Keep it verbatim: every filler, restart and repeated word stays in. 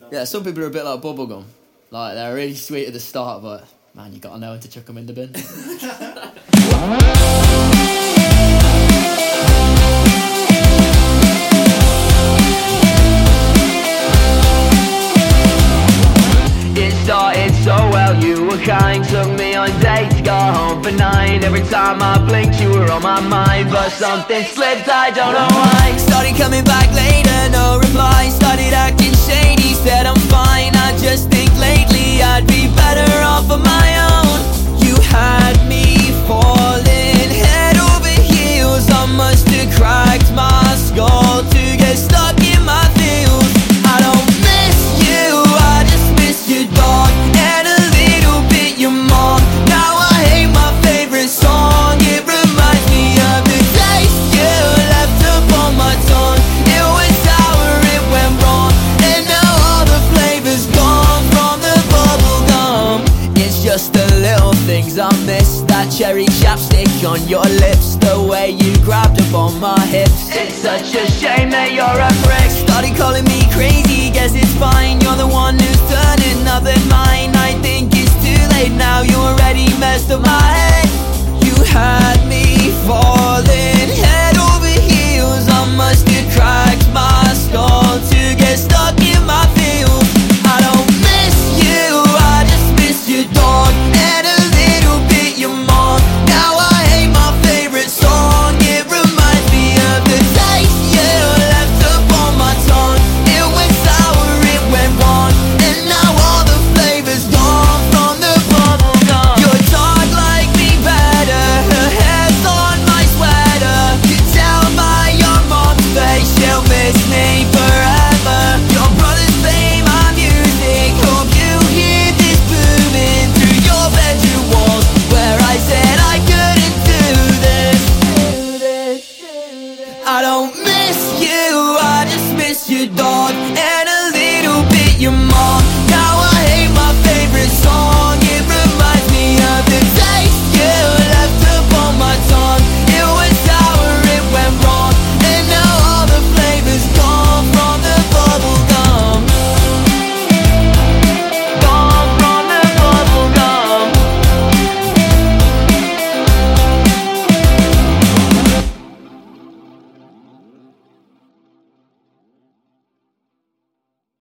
Yeah, some people are a bit like bubblegum. Like, they're really sweet at the start, but man, you gotta know when to chuck them in the bin. It started so well, you were kind, took me on dates, got home for nine. Every time I blinked you were on my mind, but something slipped, I don't know why. Started coming back later, no reply. Started acting shady, said I'm fine. I just think lately I'd be better off on my own. You had me falling head over heels. I must have cracked my skull to get stuck in my feels. I don't miss you, I just miss your dog and a little bit your mom. Now I hate my favorite song. It reminds me of the taste you left upon my tongue. It was sour, it went wrong, and now all the flavor's gone from the bubble gum. It's just the little things I miss. That cherry chapstick on your lips, the way you grabbed up on my hips. It's such a shame that you're a prick. Started calling me crazy, guess it's fine. You're the one who's turning other mine. I think it's too late now, you already messed up my head. You had me falling head over heels. I must have cracked my skull to get stuck in my feels. I don't miss you, I just miss your dog and a little bit your mom. Now I hate my favorite song. It reminds me of the taste you left upon my tongue. It went sour, it went wrong, and now all the flavor's gone from the bubble gum. Your dog liked me better, her hair's on my sweater. You tell by your mom's face she'll miss me forever. Your brothers play my music, hope you hear this booming through your bedroom walls, where I said I couldn't do this. I don't miss you, I just miss your dog and a little bit your mom. Now I hate my favorite song.